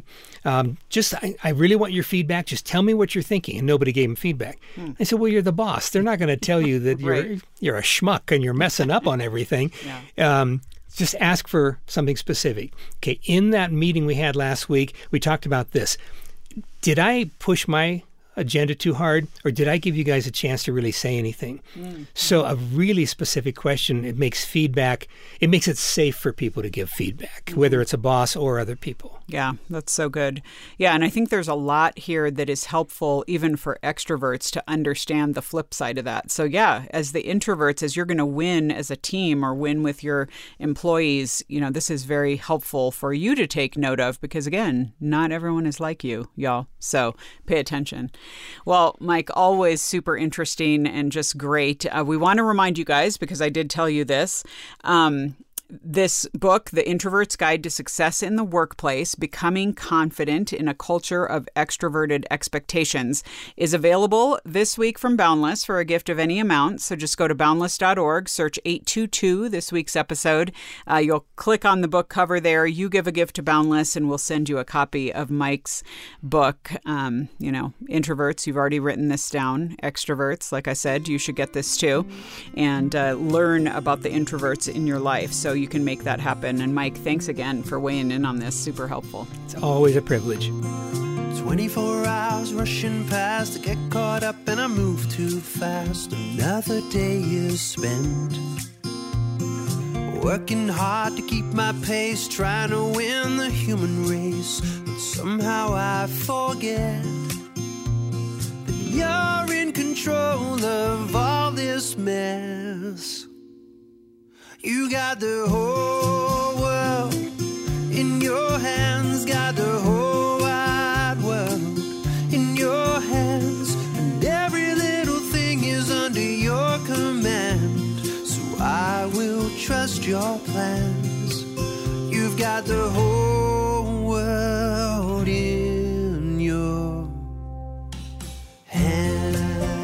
S7: I really want your feedback. Just tell me what you're thinking. And nobody gave him feedback. I said, well, you're the boss. They're not going to tell you that you're a schmuck and you're messing up on everything. Just ask for something specific. Okay, in that meeting we had last week, we talked about this. Did I push my agenda too hard, or did I give you guys a chance to really say anything? So a really specific question, it makes feedback, it makes it safe for people to give feedback, whether it's a boss or other people.
S1: Yeah, that's so good. Yeah, and I think there's a lot here that is helpful even for extroverts to understand the flip side of that. So yeah, as the introverts, as you're going to win as a team or win with your employees, this is very helpful for you to take note of, because again, not everyone is like you, y'all. So pay attention. Well, Mike, always super interesting and just great. We want to remind you guys, because I did tell you this, this book, The Introvert's Guide to Success in the Workplace, Becoming Confident in a Culture of Extroverted Expectations, is available this week from Boundless for a gift of any amount. So just go to boundless.org, search 822, this week's episode. You'll click on the book cover there. You give a gift to Boundless, and we'll send you a copy of Mike's book. Introverts, you've already written this down. Extroverts, like I said, you should get this too, and learn about the introverts in your life. So you can make that happen. And Mike, thanks again for weighing in on this. Super helpful.
S7: It's always a privilege.
S6: 24 hours rushing past, I get caught up and I move too fast. Another day is spent working hard to keep my pace, trying to win the human race. But somehow I forget that you're in control of all this mess. You got the whole world in your hands, got the whole wide world in your hands, and every little thing is under your command. So I will trust your plans. You've got the whole world in your hands.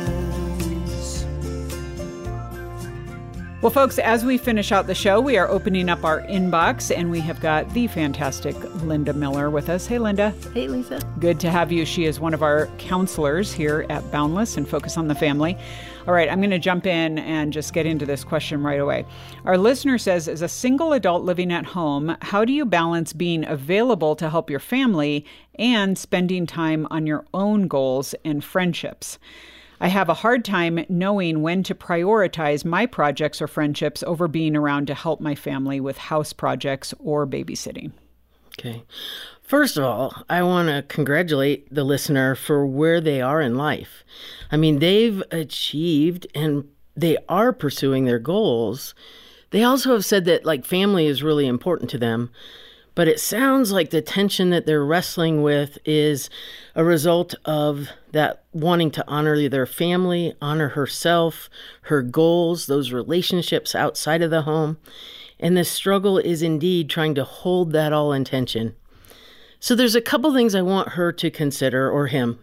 S1: Well, folks, as we finish out the show, we are opening up our inbox, and we have got the fantastic Linda Miller with us. Hey, Linda.
S8: Hey, Lisa.
S1: Good to have you. She is one of our counselors here at Boundless and Focus on the Family. All right, I'm going to jump in and just get into this question right away. Our listener says, as a single adult living at home, how do you balance being available to help your family and spending time on your own goals and friendships? I have a hard time knowing when to prioritize my projects or friendships over being around to help my family with house projects or babysitting.
S8: Okay. First of all, I want to congratulate the listener for where they are in life. I mean, they've achieved and they are pursuing their goals. They also have said that family is really important to them. But it sounds like the tension that they're wrestling with is a result of that wanting to honor their family, honor herself, her goals, those relationships outside of the home. And the struggle is indeed trying to hold that all in tension. So there's a couple things I want her to consider, or him.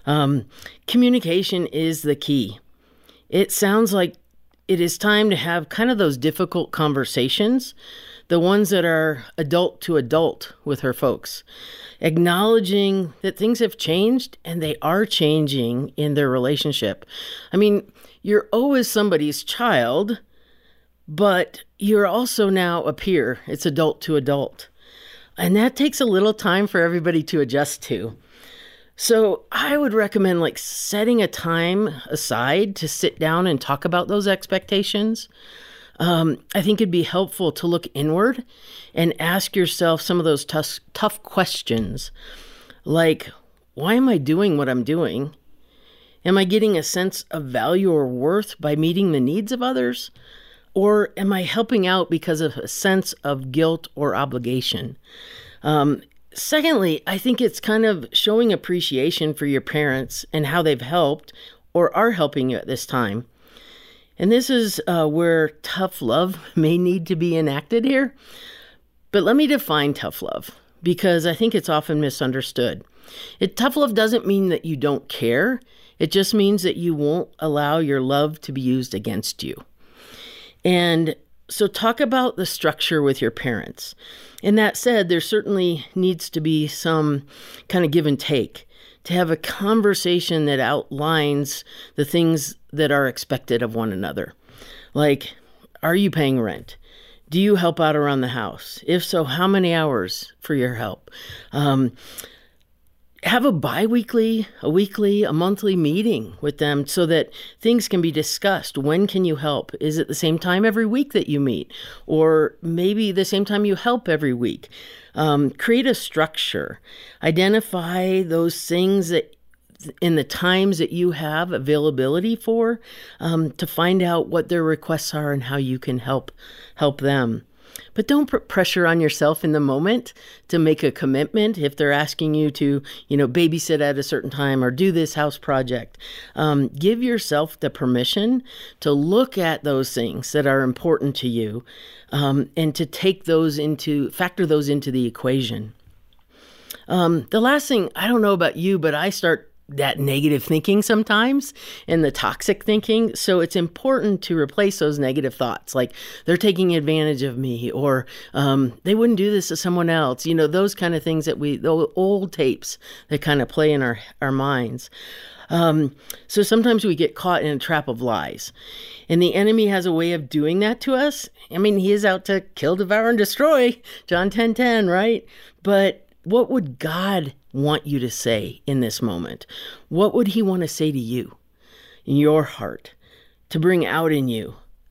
S8: Communication is the key. It sounds like it is time to have kind of those difficult conversations, the ones that are adult to adult with her folks, acknowledging that things have changed and they are changing in their relationship. I mean, you're always somebody's child, but you're also now a peer. It's adult to adult. And that takes a little time for everybody to adjust to. So I would recommend setting a time aside to sit down and talk about those expectations. I think it'd be helpful to look inward and ask yourself some of those tough questions, like, why am I doing what I'm doing? Am I getting a sense of value or worth by meeting the needs of others? Or am I helping out because of a sense of guilt or obligation? Secondly, I think it's kind of showing appreciation for your parents and how they've helped or are helping you at this time. And this is where tough love may need to be enacted here. But let me define tough love, because I think it's often misunderstood. Tough love doesn't mean that you don't care. It just means that you won't allow your love to be used against you. And so talk about the structure with your parents. And that said, there certainly needs to be some kind of give and take to have a conversation that outlines the things that are expected of one another. Like, are you paying rent? Do you help out around the house? If so, how many hours for your help? Have a bi-weekly, a weekly, a monthly meeting with them so that things can be discussed. When can you help? Is it the same time every week that you meet? Or maybe the same time you help every week? Create a structure. Identify those things that in the times that you have availability for, to find out what their requests are and how you can help them. But don't put pressure on yourself in the moment to make a commitment if they're asking you to, babysit at a certain time or do this house project. Give yourself the permission to look at those things that are important to you, and to factor those into the equation. The last thing, I don't know about you, but I start that negative thinking sometimes and the toxic thinking. So it's important to replace those negative thoughts, like they're taking advantage of me, or they wouldn't do this to someone else. Those kind of things that the old tapes that kind of play in our minds. So sometimes we get caught in a trap of lies, and the enemy has a way of doing that to us. I mean, he is out to kill, devour, and destroy. John 10:10, right? But what would God want you to say in this moment? What would he want to say to you in your heart to bring out in you?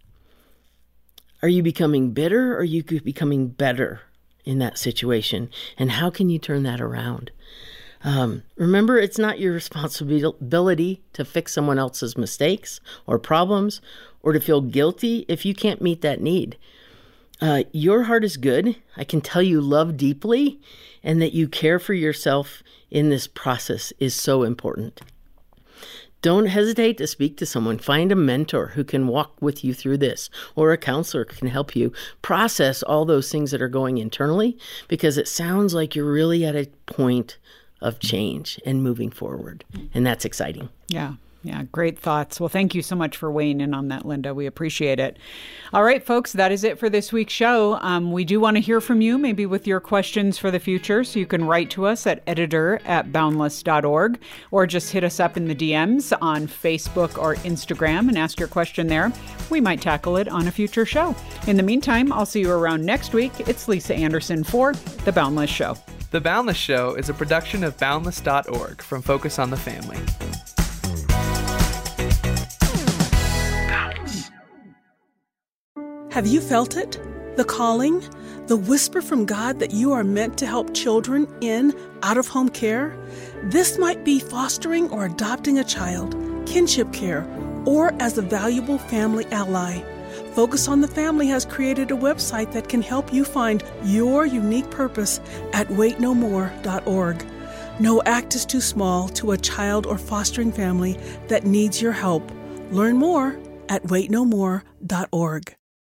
S8: Are you becoming bitter, or are you becoming better in that situation? And how can you turn that around? Remember, it's not your responsibility to fix someone else's mistakes or problems, or to feel guilty if you can't meet that need. Your heart is good. I can tell you love deeply, and that you care for yourself in this process is so important. Don't hesitate to speak to someone. Find a mentor who can walk with you through this, or a counselor can help you process all those things that are going internally, because it sounds like you're really at a point of change and moving forward. And that's exciting.
S1: Yeah. Great thoughts. Well, thank you so much for weighing in on that, Linda. We appreciate it. All right, folks, that is it for this week's show. We do want to hear from you, maybe with your questions for the future. So you can write to us at editor@boundless.org, or just hit us up in the DMs on Facebook or Instagram and ask your question there. We might tackle it on a future show. In the meantime, I'll see you around next week. It's Lisa Anderson for The Boundless Show.
S9: The Boundless Show is a production of boundless.org from Focus on the Family.
S10: Have you felt it? The calling? The whisper from God that you are meant to help children in out-of-home care? This might be fostering or adopting a child, kinship care, or as a valuable family ally. Focus on the Family has created a website that can help you find your unique purpose at waitnomore.org. No act is too small to a child or fostering family that needs your help. Learn more at waitnomore.org.